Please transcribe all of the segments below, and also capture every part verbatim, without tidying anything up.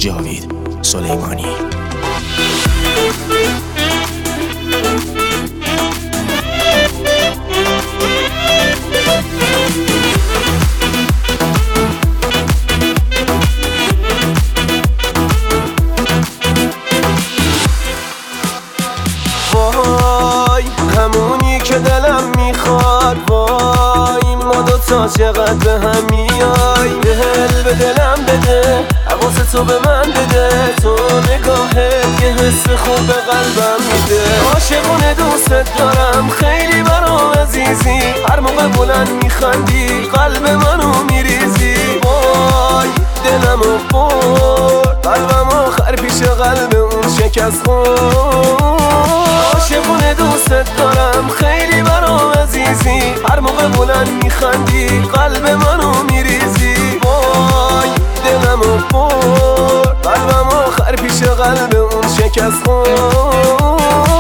جاوید سلیمانی. وای همونی که دلم میخواد، وای ما دوتا چقدر به هم میای. دل به دلم بده، حواست تو به من بده، تو نگاهت یه حس خوب به قلبم میده. عاشقونه دوست دارم خیلی برام عزیزی، هر موقع بلند میخندی قلب منو میریزی. وای دلمو برد، قلبم آخر پیش قلب اون شکست خورد. عاشقونه دوست دارم خیلی برام عزیزی، هر موقع بلند میخندی قلب منو میریزی. وای دلمو برد، قلبم آخر پیش قلب اون شکست خورد.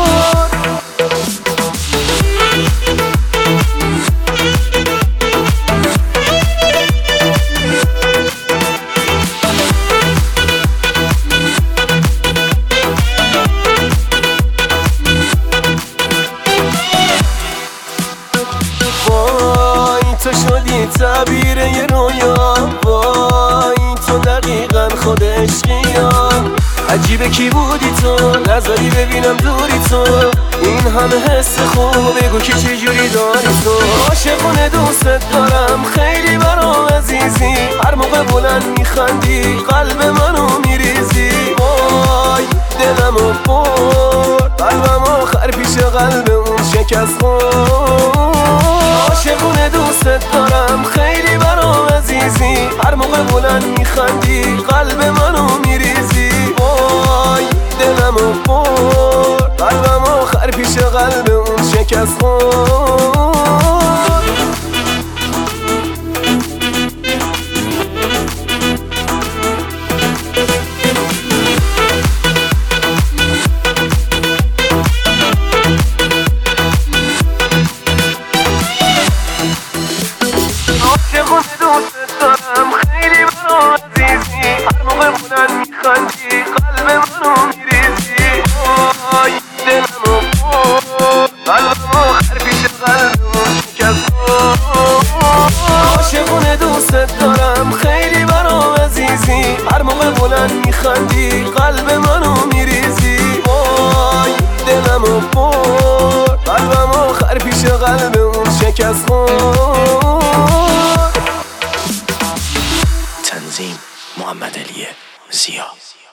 تو شدی تعبیر یه رویا، وای تو دقیقا خود عشقیم. عجیبه کی بودی تو، نظری ببینم دوری تو، این همه حس خوب بگو که چجوری داری تو. عاشقونه دوست دارم خیلی برام عزیزی، هر موقع بلند میخندی قلب منو میریزی. وای دلمو برد، قلبم آخر پیش قلب اون شکست خورد. عاشقونه دوست دارم خیلی برام عزیزی، هر موقع بلند میخندی قلب منو میریزی. وای دلمو برد، قلبم آخر پیش قلب اون شکست خورد. عاشقونه دوست دارم خیلی برام عزیزی، هر موقع بلند میخندی قلب منو میریزی. وای دلمو برد، قلبم آخر پیش قلب اون شکست خورد. عاشقونه دوست دارم خیلی برام عزیزی، هر موقع بلند میخندی قلب منو میریزی. وای دلمو برد، قلبم آخر پیش قلب اون شکست خورد. تنظیم محمد علی زیا.